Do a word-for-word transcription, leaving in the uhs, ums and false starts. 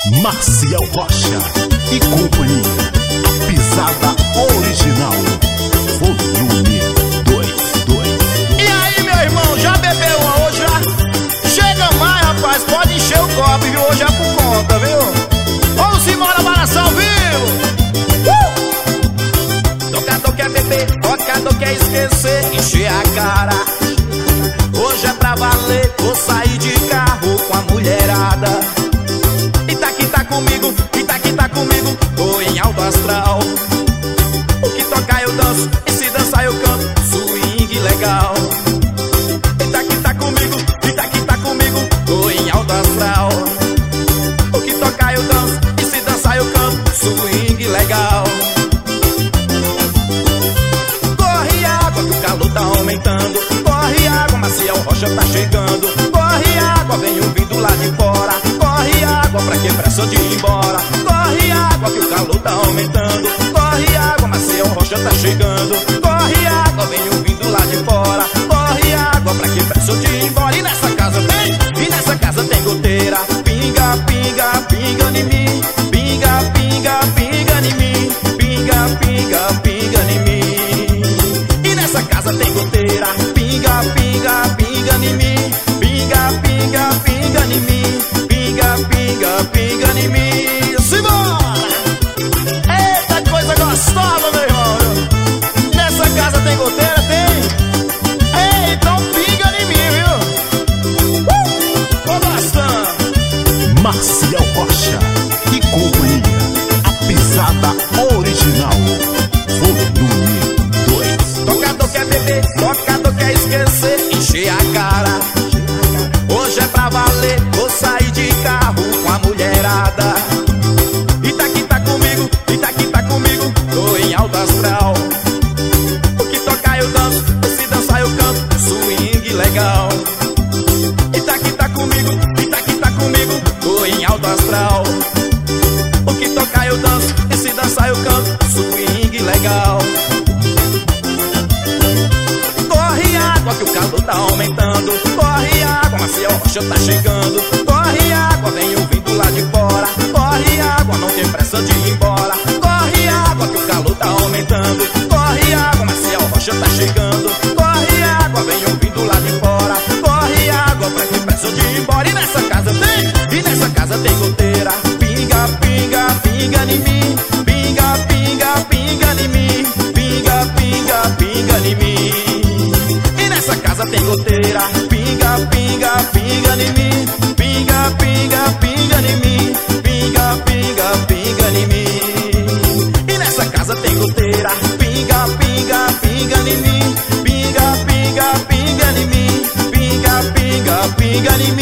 Marcial Rocha e companhia, a pisada original, volume dois, dois. E aí, meu irmão, já bebeu uma hoje já? Chega mais, rapaz, pode encher o copo, viu? Hoje é por conta, viu? Vamos embora, balação, viu? Uh! Tocador quer beber, tocador quer esquecer, encher a cara. Hoje é pra valer, vou sair de carro com a mulherada. E tá aqui, tá comigo, e tá aqui, tá comigo, tô em alto astral. O que tocar eu danço, e se dançar eu canto, swing legal. E tá aqui, tá comigo, e tá aqui, tá comigo, tô em alto astral. O que tocar eu danço, e se dançar eu canto, swing legal. Corre água que o calor tá aumentando, corre água, Marcial Rocha tá chegando. Corre água, vem ouvindo lá de fora. Corre água, pra que pressa de ir embora? Corre água que o calor tá aumentando. Corre água, Marcial Rocha tá chegando. Corre água, vem ouvindo lá de fora. Corre água, pra que pressa de ir embora? E nessa casa tem, e nessa casa tem goteira. Pinga, pinga, pinga em mim. Pinga, pinga, pinga em mim. Pinga, pinga, pinga em mim. E nessa casa tem goteira. Pinga, pinga, pinga em mim. Pinga, pinga, pinga em mim. Pinga, pinga, pinga em mim. Simbora! Eita, coisa gostosa, meu irmão. Nessa casa tem goteira? Tem? Ei, então pinga em mim, viu? Uh! Tô gostando. Marcial Rocha e companhia, a pisada original, volume dois. Tocador quer beber, tocador quer esquecer, encher a cara. Hoje é pra valer, vou sair de carro com a mulherada. E tá aqui, tá comigo, e tá aqui, tá comigo, tô em alto astral. O que tocar eu danço, e se dançar eu canto, swing legal. E tá aqui, tá comigo, e tá aqui, tá comigo, tô em alto astral. O que tocar eu danço, e se dançar eu canto, swing legal. Corre água que o calor tá aumentando. Corre água, Marcial Rocha tá chegando. Corre água, vem ouvindo lá de fora. Corre água, não tem pressa de ir embora. Corre água que o calor tá aumentando. Corre água, Marcial Rocha tá chegando. Corre água, vem ouvindo lá de fora. Corre água, pra que pressa de ir embora? E nessa casa tem, e nessa casa tem goteira. Pinga, pinga, pinga em mim. Pinga, pinga, pinga em mim. Pinga, pinga, pinga em mim. E nessa casa tem goteira. Pinga, pinga, pinga em mim. Pinga, pinga, pinga em mim. Pinga, pinga, pinga em mim. E nessa casa tem goteira. Pinga, pinga, pinga em mim. Pinga, pinga, pinga em mim. Pinga, pinga, pinga em mim.